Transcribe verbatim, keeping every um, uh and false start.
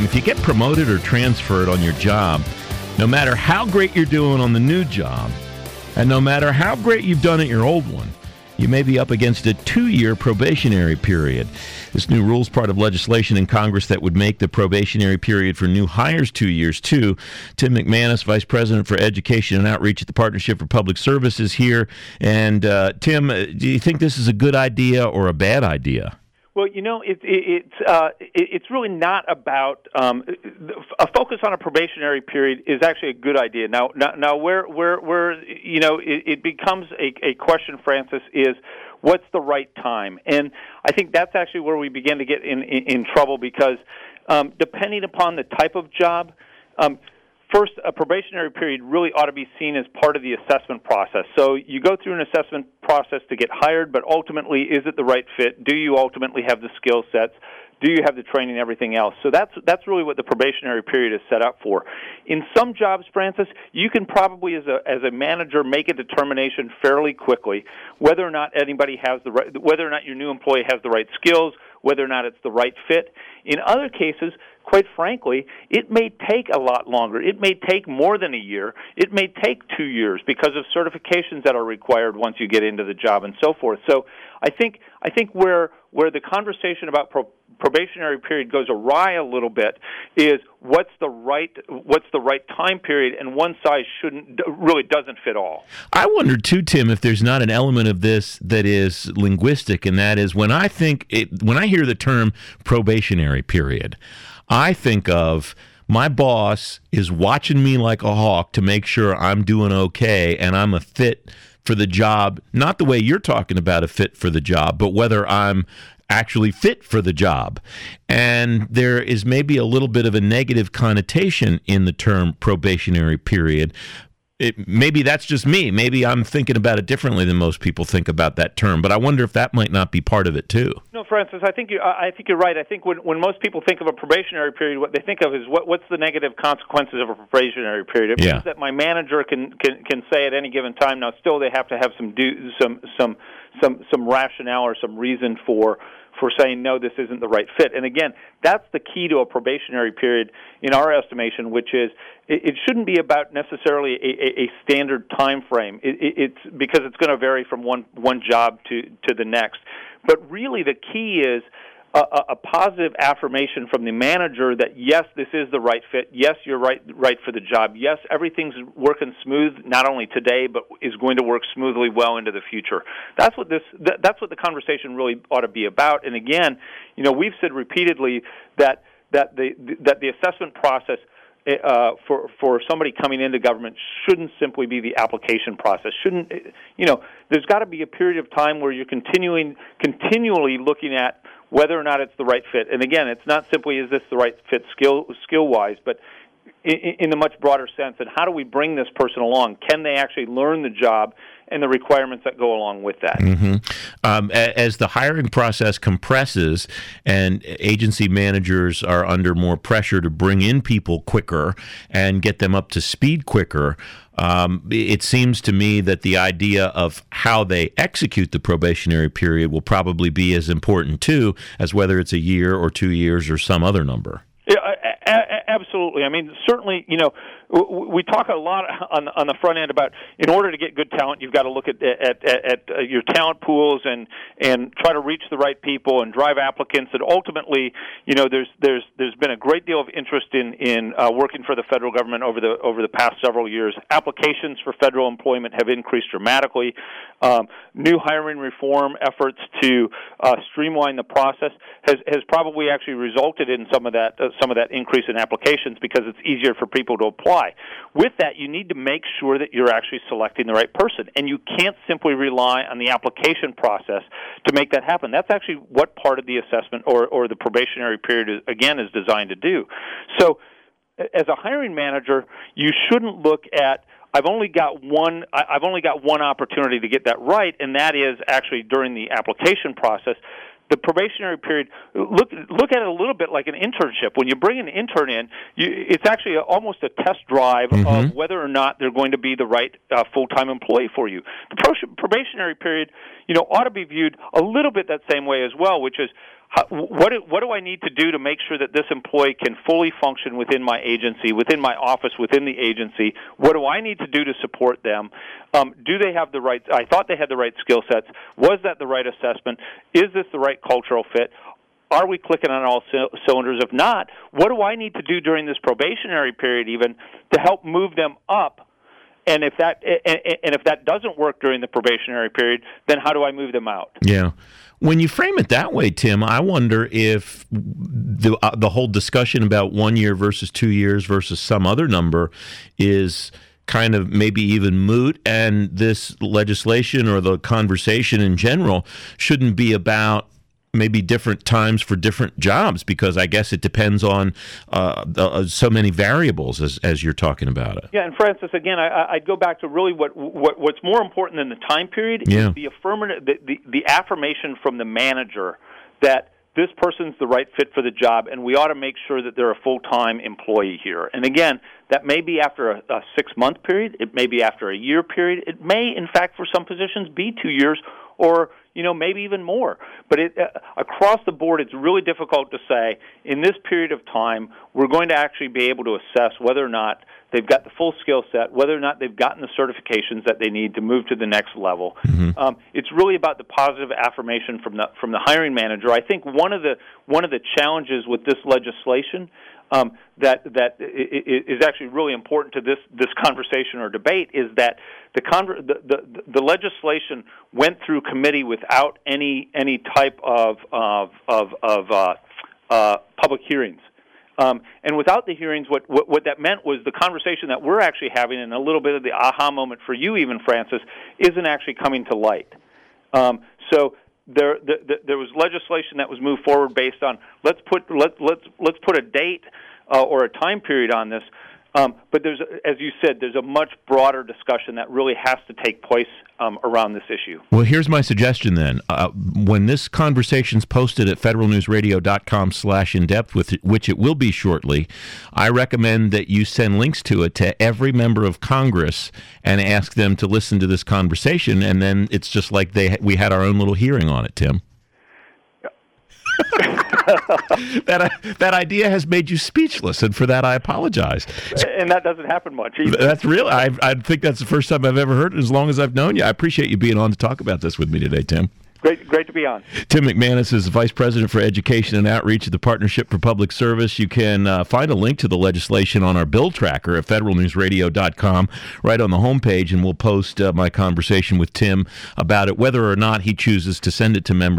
if you get promoted or transferred on your job, no matter how great you're doing on the new job, and no matter how great you've done at your old one, you may be up against a two-year probationary period. This new rule is part of legislation in Congress that would make the probationary period for new hires two years, too. Tim McManus, Vice President for Education and Outreach at the Partnership for Public Services here. And, uh, Tim, do you think this is a good idea or a bad idea? Well, you know, it, it, it's uh, it, it's really not about um, a focus on a probationary period is actually a good idea. Now, now, now where, where, where you know, it, it becomes a, a question, Francis, is what's the right time? And I think that's actually where we begin to get in, in, in trouble because um, depending upon the type of job, um, first, a probationary period really ought to be seen as part of the assessment process. So you go through an assessment process to get hired, but ultimately, is it the right fit? Do you ultimately have the skill sets? Do you have the training and everything else? So that's that's really what the probationary period is set up for. In some jobs, Francis, you can probably, as a as a manager, make a determination fairly quickly whether or not anybody has the right, whether or not your new employee has the right skills, whether or not it's the right fit. In other cases, quite frankly, it may take a lot longer. It may take more than a year. It may take two years because of certifications that are required once you get into the job and so forth. So I think I think where where the conversation about pro- probationary period goes awry a little bit is what's the right what's the right time period, and one size shouldn't really doesn't fit all. I wonder too, Tim, if there's not an element of this that is linguistic, and that is when I think it, when I hear the term probationary period, I think of my boss is watching me like a hawk to make sure I'm doing okay and I'm a fit for the job, not the way you're talking about a fit for the job, but whether I'm actually fit for the job. And there is maybe a little bit of a negative connotation in the term probationary period. It, maybe that's just me. Maybe I'm thinking about it differently than most people think about that term. But I wonder if that might not be part of it too. No, Francis, I think you. I think you're right. I think when when most people think of a probationary period, what they think of is what what's the negative consequences of a probationary period. It yeah. means that my manager can, can can say at any given time. Now, still, they have to have some do some some some some rationale or some reason for. for saying, no, this isn't the right fit. And again, that's the key to a probationary period in our estimation, which is it, it shouldn't be about necessarily a, a, a standard time frame. It, it, it's because it's going to vary from one, one job to, to the next. But really the key is a, a positive affirmation from the manager that, yes, this is the right fit. Yes, you're right right for the job. Yes, everything's working smooth, not only today, but is going to work smoothly well into the future. That's what this. That, that's what the conversation really ought to be about. And again, you know, we've said repeatedly that that the that the assessment process Uh, for for somebody coming into government shouldn't simply be the application process. Shouldn't you know? There's got to be a period of time where you're continuing continually looking at whether or not it's the right fit. And again, it's not simply is this the right fit skill skill wise, but in, in a much broader sense. And how do we bring this person along? Can they actually learn the job and the requirements that go along with that? Mm-hmm. Um, as the hiring process compresses and agency managers are under more pressure to bring in people quicker and get them up to speed quicker, um, it seems to me that the idea of how they execute the probationary period will probably be as important, too, as whether it's a year or two years or some other number. Yeah, absolutely. I mean, certainly, you know, we talk a lot on on the front end about in order to get good talent, you've got to look at at, at, at your talent pools and and try to reach the right people and drive applicants. And ultimately, you know, there's there's there's been a great deal of interest in in uh, working for the federal government over the over the past several years. Applications for federal employment have increased dramatically. Um, new hiring reform efforts to uh, streamline the process has has probably actually resulted in some of that uh, some of that increase in applications because it's easier for people to apply. With that, you need to make sure that you're actually selecting the right person, and you can't simply rely on the application process to make that happen. That's actually what part of the assessment or, or the probationary period, is, again, is designed to do. So as a hiring manager, you shouldn't look at I've only got one. I've only got one opportunity to get that right, and that is actually during the application process. The probationary period, look look at it a little bit like an internship. When you bring an intern in, you, it's actually a, almost a test drive mm-hmm. of whether or not they're going to be the right uh, full-time employee for you. The pro- probationary period, you know, ought to be viewed a little bit that same way as well, which is how, what do, what do I need to do to make sure that this employee can fully function within my agency, within my office, within the agency? What do I need to do to support them? Um, do they have the right? I thought they had the right skill sets. Was that the right assessment? Is this the right cultural fit? Are we clicking on all c- cylinders? If not, what do I need to do during this probationary period, even to help move them up? And if that and, and if that doesn't work during the probationary period, then how do I move them out? Yeah. When you frame it that way, Tim, I wonder if the uh, the whole discussion about one year versus two years versus some other number is kind of maybe even moot, and this legislation or the conversation in general shouldn't be about maybe different times for different jobs, because I guess it depends on uh, the, uh, so many variables as as you're talking about it. Yeah, and Francis, again, I, I'd go back to really what, what what's more important than the time period yeah. is the affirmative, the, the, the affirmation from the manager that this person's the right fit for the job, and we ought to make sure that they're a full-time employee here. And again, that may be after a, a six-month period. It may be after a year period. It may, in fact, for some positions, be two years or, you know, maybe even more. But it, uh, across the board, it's really difficult to say, in this period of time, we're going to actually be able to assess whether or not they've got the full skill set, whether or not they've gotten the certifications that they need to move to the next level. Mm-hmm. Um, it's really about the positive affirmation from the from the hiring manager. I think one of the one of the challenges with this legislation um, that that is actually really important to this this conversation or debate is that the conver- the, the the legislation went through committee without any any type of of of, of uh, uh, public hearings. Um, and without the hearings, what, what what that meant was the conversation that we're actually having, and a little bit of the aha moment for you, even Francis, isn't actually coming to light. Um, so there, the, the, there was legislation that was moved forward based on let's put let let's let's put a date uh, or a time period on this. Um, but there's, as you said, there's a much broader discussion that really has to take place um, around this issue. Well, here's my suggestion then. Uh, when this conversation's posted at federalnewsradio.com slash in-depth, with which it will be shortly, I recommend that you send links to it to every member of Congress and ask them to listen to this conversation, and then it's just like they we had our own little hearing on it, Tim. that that idea has made you speechless, and for that I apologize. And that doesn't happen much either. That's real. I I think that's the first time I've ever heard it as long as I've known you. I appreciate you being on to talk about this with me today, Tim. Great, great to be on. Tim McManus is Vice President for Education and Outreach at the Partnership for Public Service. You can uh, find a link to the legislation on our bill tracker at federal news radio dot com, right on the homepage, and we'll post uh, my conversation with Tim about it, whether or not he chooses to send it to members